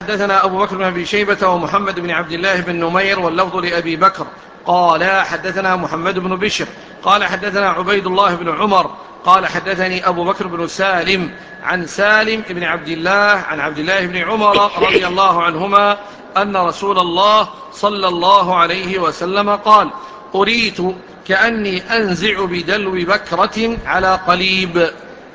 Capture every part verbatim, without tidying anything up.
حدثنا أبو بكر بن أبي شيبة ومحمد بن عبد الله بن نمير واللفظ لأبي بكر قال حدثنا محمد بن بشر قال حدثنا عبيد الله بن عمر قال حدثني أبو بكر بن سالم عن سالم بن عبد الله عن عبد الله بن عمر رضي الله عنهما أن رسول الله صلى الله عليه وسلم قال: أريت كأني أنزع بدلو بكرة على قليب،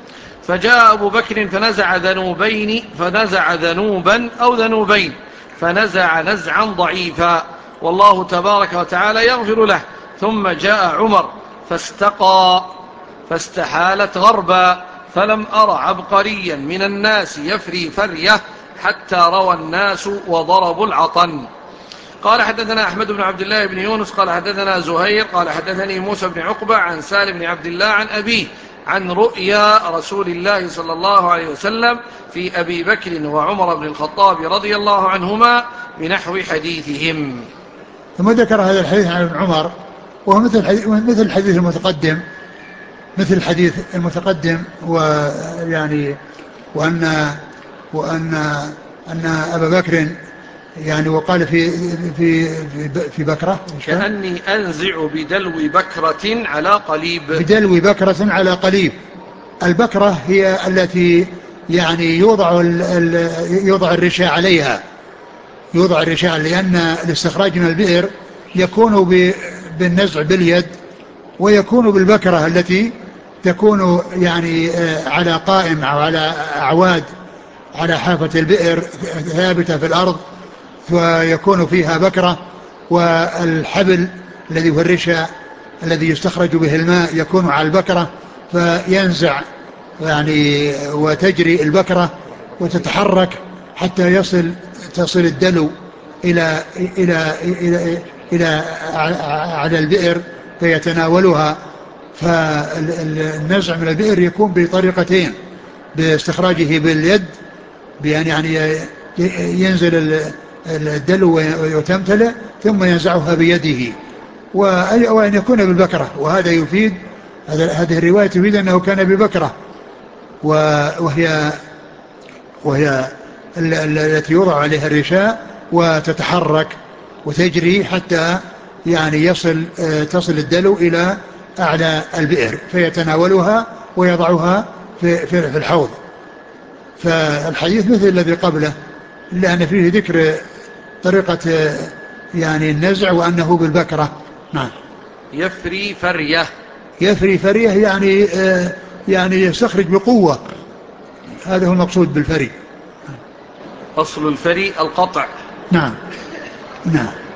فجاء أبو بكر فنزع ذنوبين فنزع ذنوبا أو ذنوبين فنزع نزعا ضعيفا، والله تبارك وتعالى يغفر له. ثم جاء عمر فاستقى فاستحالت غربا، فلم أر عبقريا من الناس يفري فرية حتى روى الناس وضربوا العطن. قال حدثنا أحمد بن عبد الله بن يونس قال حدثنا زهير قال حدثني موسى بن عقبة عن سالم بن عبد الله عن أبيه عن رؤيا رسول الله صلى الله عليه وسلم في أبي بكر وعمر بن الخطاب رضي الله عنهما بنحو حديثهم. ثم ذكر هذا الحديث عن ابن عمر وهو مثل الحديث, مثل الحديث المتقدم مثل الحديث المتقدم ويعني وأن وأن أن أبا بكر يعني وقال في في في, في بكرة كأني أنزع بدلو بكرة على قليب. بدلو بكرة على قليب. البكرة هي التي يعني يوضع يوضع الرشاء عليها يوضع الرشاء لأن الاستخراج من البئر يكون بالنزع باليد، ويكون بالبكرة التي تكون يعني على قائم أو على أعواد على حافة البئر ثابتة في الأرض، فيكون فيها بكرة، والحبل الذي هو الرشاء الذي يستخرج به الماء يكون على البكرة، فينزع يعني وتجري البكرة وتتحرك حتى يصل تصل الدلو إلى إلى إلى إلى على البئر فيتناولها. فالنزع من البئر يكون بطريقتين: باستخراجه باليد بأن يعني ينزل الدلو وتمتلئ ثم ينزعها بيده، وأن يكون بالبكرة. وهذا يفيد هذه الرواية تفيد أنه كان ببكرة، وهي وهي التي يوضع عليها الرشاء وتتحرك وتجري حتى يعني يصل تصل الدلو إلى أعلى البئر فيتناولها ويضعها في, في, في الحوض. فالحديث مثل الذي قبله، لأن فيه ذكر طريقة يعني النزع وأنه بالبكرة. نعم. يفري فرية يفري فرية يعني آه يعني يستخرج بقوة، هذا هو المقصود بالفري. أصل الفري القطع. نعم نعم.